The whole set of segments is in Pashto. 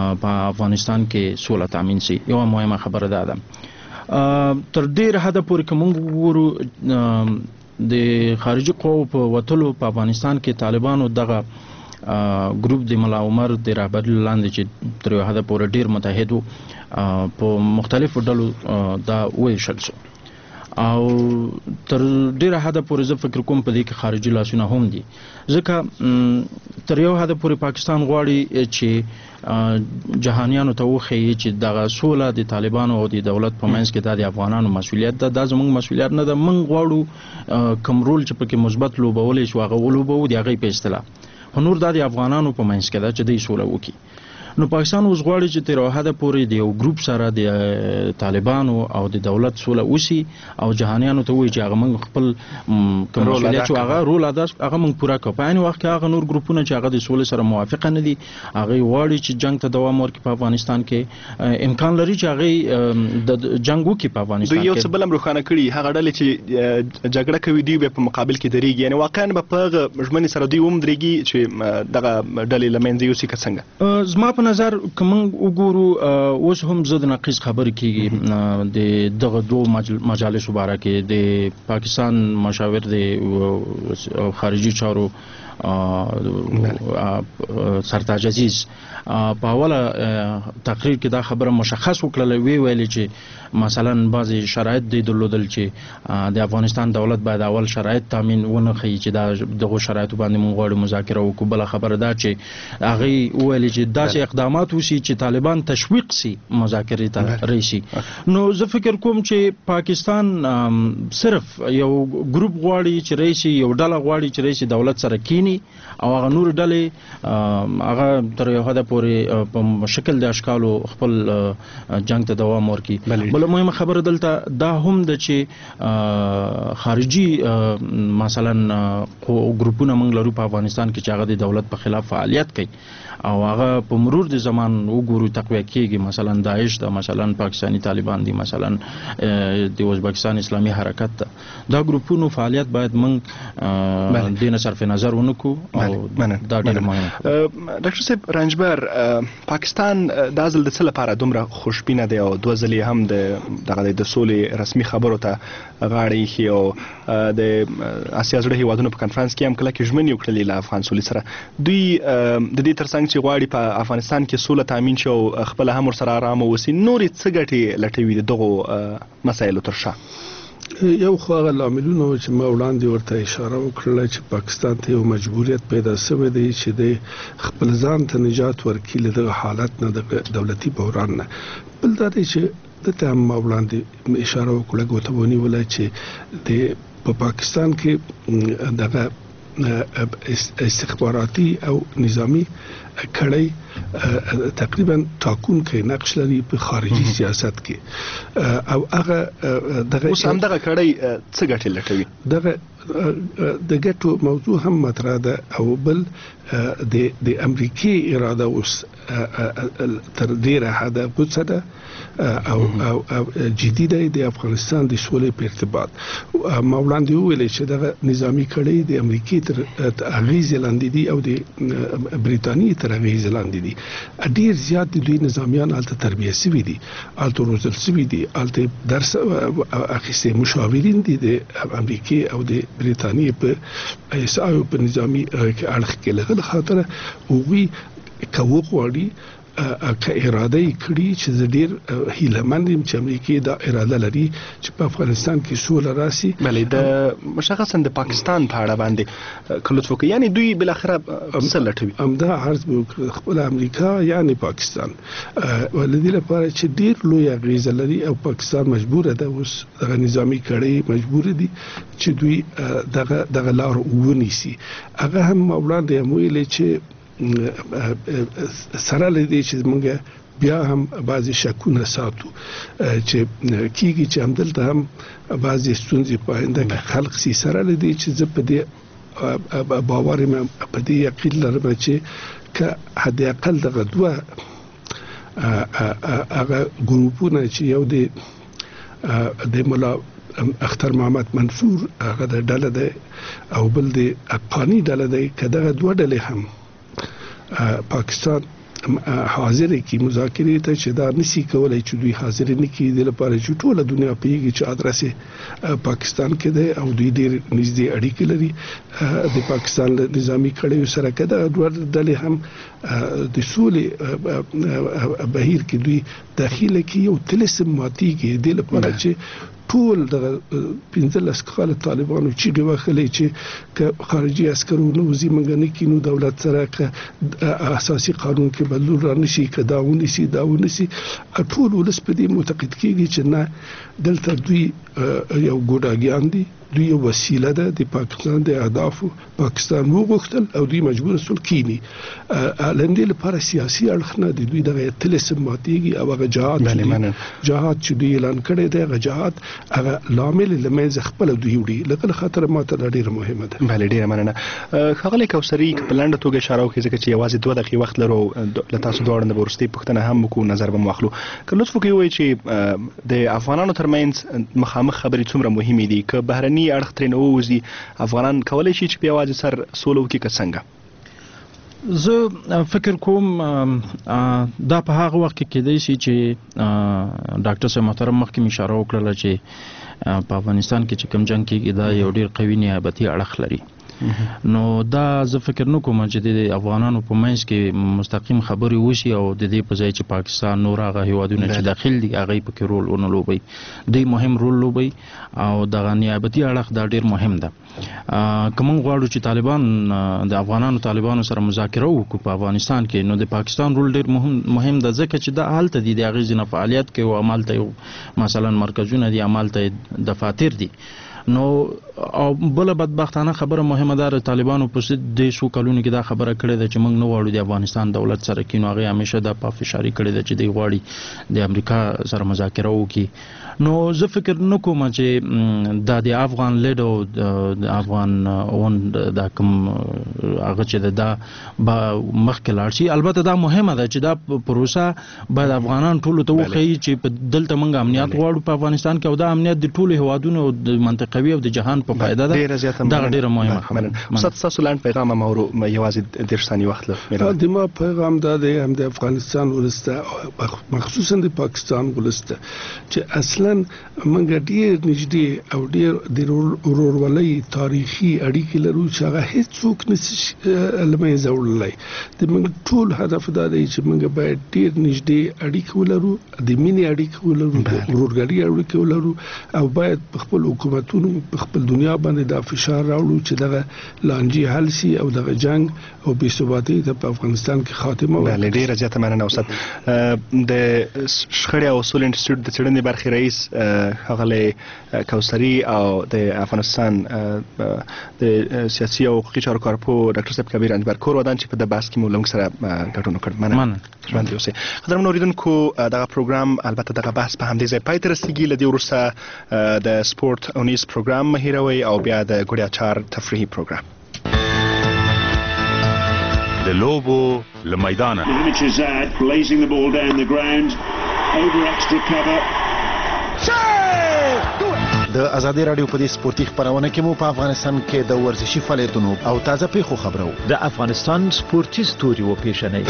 په افغانستان کې سوله تامین شي. یوه مهمه خبره ده تر ډیر حده پورې که موږ وګورو د خارجي قواو په وتلو په افغانستان کې طالبانو دغه ګروپ د ملا عمر د رهبرۍ لاندې چې تر یو حده پورې ډیر متحد وو په مختلفو ډلو دا وویشل شو او تر ډیره حده پورې زه فکر کوم په دې کې خارجي لاسونه هم دي ځکه تر یو حده پورې پاکستان غواړي چې جهانیانو ته وښیي چې دغه سوله د طالبانو او د دولت په منځ کې دا د افغانانو مسؤلیت ده. دا زموږ مسؤلیت نه ده. موږ غواړو کوم رول چې پکې مثبت لوبولی شو هغه ولوبوو د هغې په اصطلاح خو نور دا د افغانانو په منځ کې ده چې دوی سوله وکړي. نو پاکستان اوس غواړي چې تر یو حده پورې د یو ګروپ سره د طالبانو او د دولت سوله وشي او جهانیانو ته وایي چې هغه موږ خپل کوم مسؤلیت چې هغه رول ادا هغه موږ پوره کړو. په عین وخت کې هغه نور ګروپونه چې هغه د سولې سره موافقه نه دي هغه غواړي چې جنگ ته دوام ورکړي په افغانستان کې امکان لري چې هغه د جنگ وکړي په افغانستان کې. دوی یو څه بل هم روښانه کړي هغه ډلې چې جګړه کوي دوی په مقابل کې درېږي یعنې واقعا به په هغه ژمنې سره دوی هم درېږي چې دغه ډلې له منځه یوسي که څنګه؟ زما په نظر که موږ وګورو اوس هم زه د نقیض خبرې کېږي د دغه دوو مجالسو باره کې د پاکستان مشاور د خارجي چارو سرتاج عزیز په اوله تقریر کې دا خبره مشخص وکړله ویلې چې مثلا بعضې شرایط دی درلودل چې د افغانستان دولت باید اول شرایط تامین ونه ښیي چې دغو شرایطو باندې موږ غواړو مذاکره وکړو. بله خبره دا چې هغوی وویلې چې داسې اقدامات وشي چې طالبان تشویق سي مذاکرې ته راشي. نو زه فکر کوم چې پاکستان صرف یو ګروپ غواړي چې راشي یو ډله غواړي چې راشي دولت سره کینی او هغه نور ډلې هغه تر یو حده پورې په شکل د اشکالو خپل جنگ ته دوام ورکړي. بله مهمه خبره دلته دا هم ده چې خارجي مثلا ګروپونه موږ لرو په افغانستان کې چې هغه د دولت په خلاف فعالیت کوي او هغه په مرور د زمان وګورو تقویه کېږي. مثلا داعش ده، مثلا پاکستانی طالبان دي، مثلا د ازبکستان اسلامي حرکت ده. دا ګروپونو فعالیت باید موږ دې نه صرف نظر ونه کړو او دا ډېره مهمه. ډاکټر صاحب رنجبر پاکستان دا ځل د څه لپاره دومره خوشبینه دی او دوه ځلې هم د سولې رسمي خبرو ته غاړه ایښي او د اسیا زړه هېوادونو په کنفرانس کې هم کله کې ژمنې وکړلې له افغان سولې سره. دوی د دې ترڅنګ چې غواړي په افغانستان کې سوله تامین شي او خپله هم ورسره ارامه اوسي نورې څه ګټې لټوي د دغو مسایلو تر شا؟ یو خو هغه لاملونه و چې ما وړاندې ورته اشاره وکړله چې پاکستان ته یو مجبوریت پیدا شوی دی چې د خپل ځان ته نجات ورکړي له دغه حالت نه د دولتي بحران نه. بل دا دی چې دته هم ما وړاندې اشاره وکړله ګوته ونیوله چې په پاکستان کې دغه استخباراتي او نظامی کړی تقریبا ټاکونکی نقش لري په خارجي سیاست کې او هغه دغه اوس هم دغه کړی څه ګټې لټوي؟ دغه د ګټو موضوع هم مطرح ده او بل د امریکای اراده اوس تر ډیره حده غوڅه ده او جدي دی د افغانستان د سولې په ارتباط. ما وړاندې وویل چې دغه نظامی کړی د امریکای تر اغیزې لاندې دي او د برېټانیې تر اغیزې لاندې دي. ډیر زیات د دوی نظامیان هلته تربیه شوي دي، هلته روزل شوي دي، هلته درس اخیستي مشاورین دي د امریکای او د برېټانیې په ایسایو په نظامی اړخ کې له خاطره هغوی که وغواړي که اراده یې کړي چې زه ډېر هیلهمند یم چې امریکا دا اراده لري چې په افغانستان کې سوله راسي. بلې د مشخصا د پاکستان په اړه باندې که لطف وکړي یعنې دوی بالاخره څه لټوي؟ همدا عرض به وکړو خپله امریکا یعنې پاکستان له دې لپاره چې ډېر لوی اغېزه لري او پاکستان مجبوره ده اوس دغه نظامي کړۍ مجبوره دي چې دوی دغه لار ونیسي. هغه هم ما وړاندې هم ویلې چې سره لدې چې موږ بیا هم بعضې شکونه ساتو چې کېږي چې همدلته هم بعضې ستونزې په آینده کې خلق سي. سره لدې چې زه په دې باور یم په دې یقین لرم چې که حد اقل دغه دوه هغه ګروپونه چې یو د ملا اختر محمد منصور هغه د ډله دی او بل د افغاني ډله دی که دغه دوه ډلې هم پاکستان حاضر کی مذاکرې ته چې دا نسی کولای چې دوی حاضر نه کی د لپاره چې ټول دنیا پیږي چې ادرسه پاکستان کې ده او دوی ډېر نږدې اړیکې لري د پاکستان له نظامی کړیو سره کده دوه ډلې هم د سولې بهیر کې دوی داخله کې یو تلسم ماتيږي د لپاره چې ټول د 15 کال طالبانو چې ډوخلې چې خارجي عسکرو نو زی منګنه کینو دولت سره اساسي قانون کې بدلون را نشي کداونی سي ټول ولس په دې معتقد کیږي چې نه دلته دوی یو ګډاګیان دي دوی یو وسیله ده د پاکستان د اهدافو پاکستان وغوښتل او دوی مجبور سول کینی لندې لپاره سیاسي اړخ نه دي دوی دغه تلسم ماتيږي او هغه جهاد چې دوی اعلان کړی دی هغه جهاد هغه لامل لمنځ خپل دوی وړي لکه خطر ماته ډیره مهمه ده. بله ډیره مننه. خغلی کوثری په لنډه توګه اشاره وکړي ځکه چې یوازې 2 دقیقې وخت لرو له تاسو دواړو نه ورستي پوښتنه هم وکړو نظر به واخلو. که لطف وکړئ وایي چې د افغانانو ترمنځ مخامخ خبرې څومره مهمې دي که بهرني اړخ ترې نه ووځي افغانان کولی شي چې په یوازې سر سوله وکړي که څنګه؟ زه فکر کوم دا په هغه وخت کې کېدای شي چې ډاکټر صاحب محترم مخکې اشاره وکړله چې په افغانستان کې چې کوم جنګ کېږي دا یو ډېر قوي نیابتي اړخ لري نو دا زه فکر نه کوم چې د افغانانو په منځ کې مستقیم خبرې وشي او د دې په ځای چې پاکستان نور هغه هیوادونه چې داخل دي هغه پکې رول ونه لوبي دوی مهم رول لوبي او دغه نیابتي اړخ دا ډېر مهم ده. کوم غواړو چې طالبان د طالبانو سره مذاکره وکړي په افغانستان کې نو د پاکستان رول ډېر مهم ده ځکه چې دا حالت دي د هغې ځینې فعالیت کوي او عمل ته مثلا مرکزونه دي عمل ته دفاتر دي نو او بل بدبختانه خبره مهمه ده طالبانو په دې شو کلونو کې دا خبره کړې ده چې موږ نه غواړو د افغانستان دولت سره کینو هغه همیشه د پافشاری کړې ده چې دی غواړي د امریکا سره مذاکره وکړي نو زه فکر نه کوم چې د افغان لیډ او د افغان اون د کوم هغه چې دا مخکې لاړ شي البته دا مهمه ده چې دا پروسه باید افغانان ټول ته وښیي چې په دلته موږ امنیت غواړو په افغانستان کې او دا امنیت د ټولو هیوادونو د منطقوي او د جهان په فایده ده دا ډیره مهمه خبره. استاد تاسو لاند پیغام مورو یوازې 10 ثانیې وخت لري. د ما پیغام دا دی هم د افغانستان ولسته مخصوصا د پاکستان ولسته چې اصلا موږ ډیر نږدې او ډیر د ورورولۍ تاریخي اړیکې لرو چې هغه هیڅوک نشي لمې زولای د موږ ټول هدف دا دی چې موږ باید ډیر نږدې اړیکې ولرو د مینې اړیکې ولرو د ورورګلۍ اړیکې ولرو او باید خپل حکومتونو خپل دنیا باندې دا فشار راوړو چې دغه لانجې حل شي او دغه جنگ او بې ثباتۍ ته په افغانستان کې خاتمه ورکړي. ډیره زیاته مننه استاد. د شخړې او اصول انسټیټیوټ د څېړنې برخې رئیس خغلی کوثری او د افغانستان د سیاسي او حقوقي چارو کارپوه ډاکټر صاحب کبیر انجبر کور ودان چې په د بحث کې مو لږ سره ګډون وکړ. مننه. ژوندي اوسئ. قدرمنو اوریدونکو دغه پروګرام البته دغه بحث په همدې ځای پای ته رسیږي. له دې وروسته د سپورت او نیوز پروګرام مه هیروئ او بیا د ګوډیا چار تفریحي پروګرام د لوبو له میدانه د ازادي رادیو په دې سپورتي خبرونه کې مو په افغانستان کې د ورزشي فعالیتونو او تازه پیښو خبرو د افغانستان سپورتي ستوري و پیژنئ.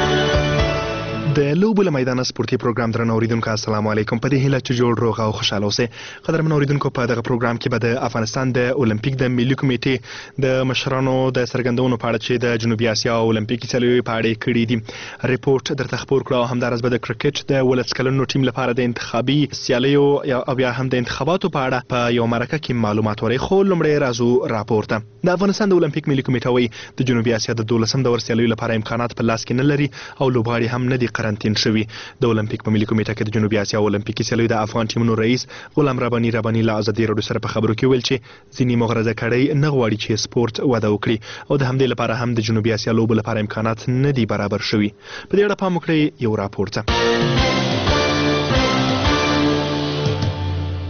د لوبو له میدانه سپورتي پروګرام درنو اوریدونکو السلام علیکم. په دې هیله چې جوړ روغ او خوشاله اوسئ. قدرمنو اوریدونکو په دغه پروګرام کې به د افغانستان د اولمپیک د ملي کمیټې د مشرانو د څرګندونو په اړه چې د جنوبي اسیا اولمپیک سیالیو په اړه کړي دي ریپورت درته خبر کړو. همدارس به د کرکټ د ولس کلنو ټیم لپاره د انتخابي سیالیو او بیا هم د انتخاباتو په اړه په یو مرکه کې معلومات ورې خو لومړی راځو راپورته. د افغانستان د اولمپیک ملي کمیټه وایي د جنوبي اسیا د 12م دور سیالیو لپاره امکانات په لاس کې نه لري او لوبغاړي هم نه دي قرنطین شوي. د اولمپیک په ملي کمیټه کې د جنوبي اسیا اولمپیکي سیالیو د افغان ټیمونو رئیس غلام رباني له ازادي راډیو سره په خبرو کې ویل چې ځینې مغرضه کړۍ نه غواړي چې سپورت وده وکړي او د همدې لپاره هم د جنوبي اسیا لوبو لپاره امکانات نه دي برابر شوي. په دې اړه پام وکړئ یو راپور ته.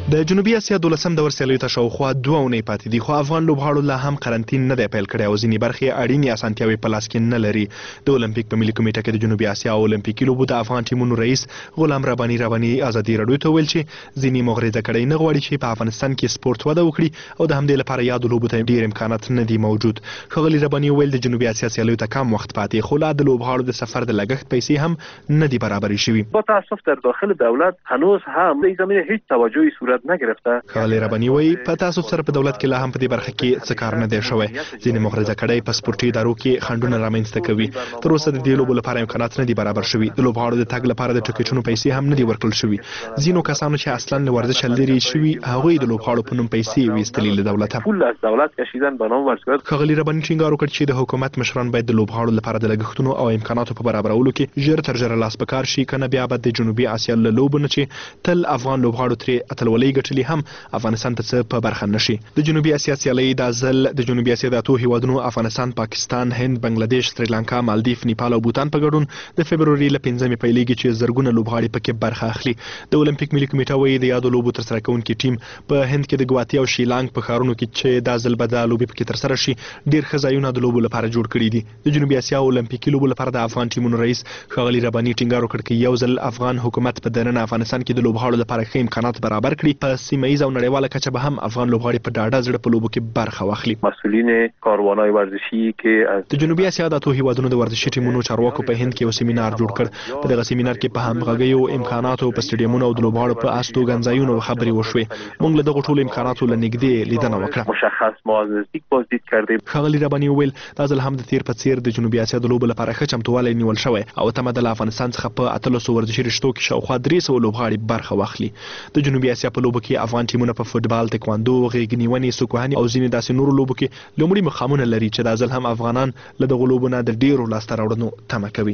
د جنوبي اسیا 12م دور سیالیو ته شاوخوا 2 اونۍ پاتې دي، خو افغان لوبغاړو لا هم قرنطین نه دی پیل کړی او ځینې برخې اړینې اسانتیاوې په لاس کې نه لري. د اولمپیک په ملي کمیټه کې د جنوبي اسیا او اولمپیکي لوبو د افغان ټیمونو رئیس غلام رباني ازادي راډیو ته ویل چې ځینې مغرضه کړۍ نه غواړي چې په افغانستان کې سپورت وده وکړي او د همدې لپاره یادو لوبو ته ډېر امکانات نه دي موجود. ښاغلي رباني ویل د جنوبي اسیا سیالیو ته کم وخت پاتې، خو لا د لوبغاړو د سفر د لګښت پیسې هم نه دي برابرې شوي. با تاسف در داخل دولت هنوز هم در زمینه هیچ توجهی صورت نگرفته. ښاغلي رباني وایي په تاسو سره په دولت کې لا هم په دې برخه کې څه کار نه دی شوی. ځینې مغرضه کړۍ په سپورتي ادارو کې خنډونه رامنځته کوي. تر اوسه د دې لوبو لپاره امکانات نه دي برابر شوي. د لوبغاړو د تګ لپاره د ټکټونو پیسې هم نه دي ورکړل شوي. ځینو کسانو چې اصلا له ورزش لرې شوي هغوی د لوبغاړو په نوم پیسې ویستلې له دولته. پول از دولت کشیدن به نام ورزشکار. ښاغلي رباني ټینګار وکړ چې د حکومت مشران باید د لوبغاړو لپاره د لګښتونو او امکاناتو په برابرولو کې ژر تر ژره لاس په کار شي، کنه بیا به د جنوبي اسیا له لوبو نه چې تل افغان لوبغاړو ترې اتلولۍ ګټلي هم افغانستان ته څه په برخه نشي. د جنوبي اسیا سیالۍ د ځل د جنوبي اسیا د 8 هیوادونو افغانستان، پاکستان، هند، بنگلاديش، سریلانکا، مالدیف، نیپال او بوتان په ګډون د فبروري له 5مې پیلېږي چې زرګونه لوبغاړي پکې برخه اخلي. د اولمپیک ملي کمیټه وایي د یادو لوبو ترسره کوونکي ټیم په هند کې د ګواتي او شیلانګ په ښارونو کې چې دا ځل به د لوبې پکې ترسره شي ډېر ښه ځایونه د لوبو لپاره جوړ کړي دي. د جنوبي اسیا اولمپیکي لوبو لپاره د افغان ټیمونو رئیس ښاغلي رباني ټینګار وکړ چې یو ځل افغان حکومت په دننه افغانستان کې د لوبغاړو لپاره ښه امکانات برابر کړي، په سیمه ییزه او نړیواله کچه به هم افغان لوبغاړي په ډاډه زړه په لوبو کې برخه واخلي. مسئولین کاروانهای ورزشی که از د جنوبي اسیا د 8 هیوادونو د ورزشي ټیمونو چارواکو په هند کې یو سیمینار جوړ کړ. په دغه سیمینار کې په همغږیو امکاناتو په سټیډیمونو او د لوبغاړو په استوګنځایونو خبرې وشوې. موږ له دغه ټولو امکاناتو له نږدې لیدنه وکړه. مشخص ما از نزدیک بازدید کردیم. ښاغلي رباني وویل دا ځل هم د تیر په څیر د جنوبي اسیا د لوبو لپاره ښه چمتووالی نیول شوی او تمه ده له افغانستان څخه په 1300 ورزشي رشتو کې شاوخوا 300 لوبغاړي برخه واخلي. د جنوبي اسیا په لوبو کې افغان ټیمونه په فوټبال، تکواندو، غېږ نیونې، سوکوهنې او ځینې داسې نورو لوبو کې لومړي مقامونه لري چې دا ځل هم افغانان له دغو لوبو نه د ډېرو لاسته راوړنو تمه کوي.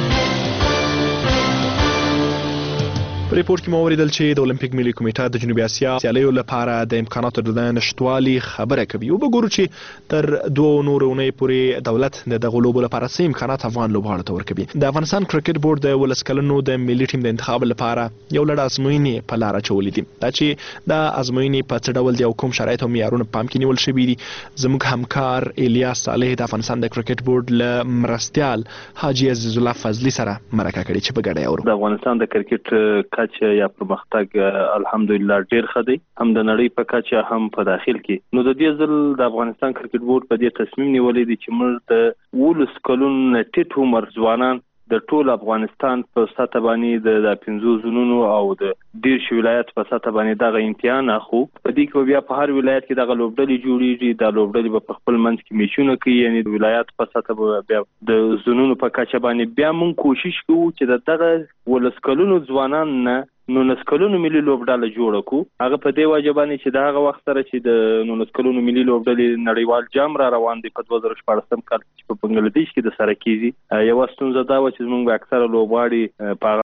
په ریپورت کې مو اوریدل چې د اولمپیک ملي کمیټه د جنوبي اسیا سیالیو لپاره د امکاناتو د نشټوالي خبره کوي. او وګورو چې تر 2 نورو اونۍ پورې دولت د دغه لوبو لپاره څه امکانات افغان لوبغاړو ته ورکوي. د افغانستان کرکټ بورډ د 12 کلنو د ملي ټیم د انتخاب لپاره یو لړ ازموینې په لاره اچولې دي. دا چې د ازموینې په څه ډول دي او کوم شرایط او معیارونه پام کې نیول شوي دي، زموږ همکار الیاس صالح د افغانستان د کرکټ بورډ له مرستیال حاجي عزیز الله فضلي سره مرکه کړې چې په ګډه اورو. د افغانستان د کرکټ کچه یا پرمختګ الحمدلله ډیر ښه دی، هم د نړۍ په کچه هم په داخل کې. نو د دې ځل د افغانستان کرکټ بورډ په دې تصمیم نیولې دی چې موږ د 12 کلونو ټیټ عمر ځوانان د ټول افغانستان په سطح باندې د 15 زونونو او د ډیر شي ولایت په سطح باندې دغه امتحان اخو. په دې کې بیا په هر ولایت کې دغه لوبډلې جوړیږي. د لوبډلې په خپل منځ کې میچونه کوي، یعنی د ولایت په سطح بیا د زونونو په کچه باندې بیا موږ کوشش کوو چې دغه 12 کلونو ځوانان نه 19 کلونو ملي لوبډله جوړه کو. هغه په دې وجه باندې چې د هغه وخت سره چې د 19 کلونو ملي لوبډلې نړیوال جام را روان دی په 2014 کال چې په بنگلاديش کې د سره کیږي. یو ستونزه دا و چې موږ اکثره لوبغاړي په